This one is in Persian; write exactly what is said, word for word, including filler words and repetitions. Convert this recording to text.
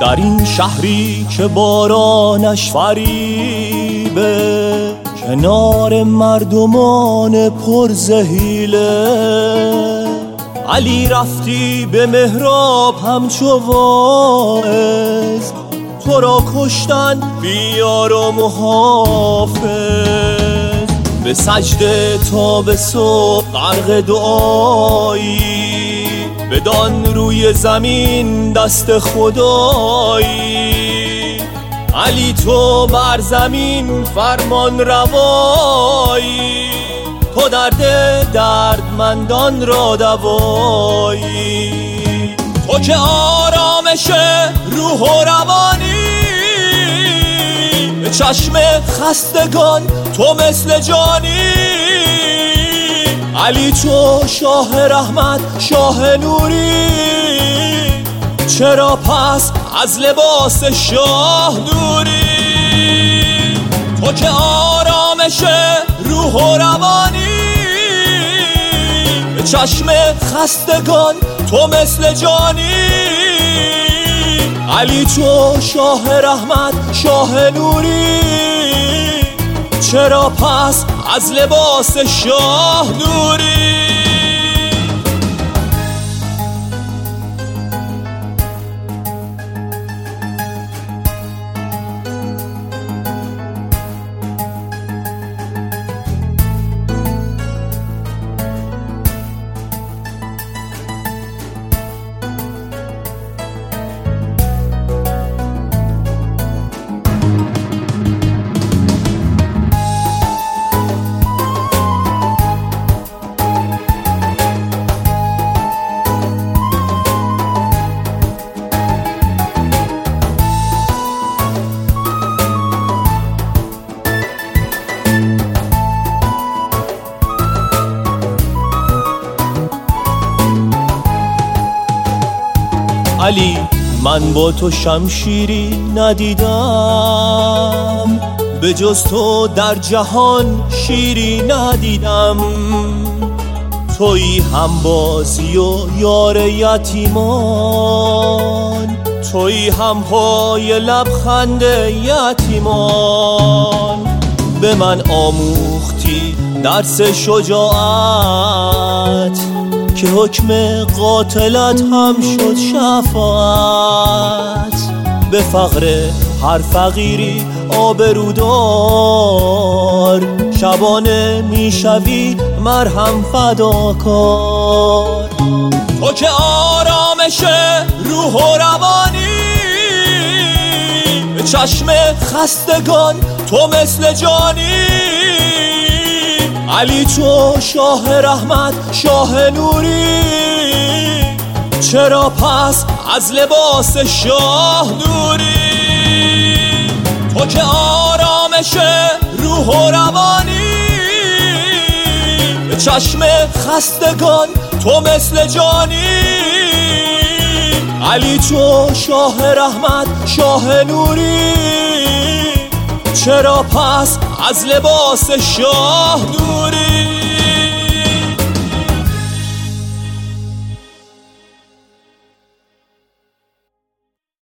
در این شهری که بارانش فریبه، کنار مردمان پرزحیله، علی رفتی به محراب همچو واعظ، تو را کشتن بیار و محافظ. به سجده تا به صبح غرق دعایی، بدان روی زمین دست خدایی. علی تو بر زمین فرمان روایی، تو درد دردمندان را دوایی. تو که آرامش روح و روانی، به چشم خستگان تو مثل جانی. علی تو شاه رحمت شاه نوری، چرا پس از لباس شاه دوری؟ تو که آرامش روح و روانی، به چشم خستگان تو مثل جانی. علی تو شاه رحمت شاه نوری، چرا پس از لباس شاه دوری؟ علی من با تو شمشیری ندیدم، به جز تو در جهان شیری ندیدم. تویی همبازی و یار یتیمان، تویی هم پای لبخند یتیمان. به من آموختی درس شجاعت، که حکم قاتلت هم شد شفاعت. به فقر هر فقیری آبرودار، شبانه میشوی مرهم فداکار. تو که آرامش روح و روانی، به چشم خستگان تو مثل جانی. علی تو شاه رحمت شاه نوری، چرا پس از لباس شاه دوری؟ تو که آرامش روح و روانی، به چشم خستگان تو مثل جانی. علی تو شاه رحمت شاه نوری، چرا پس از لباس شاه دوری؟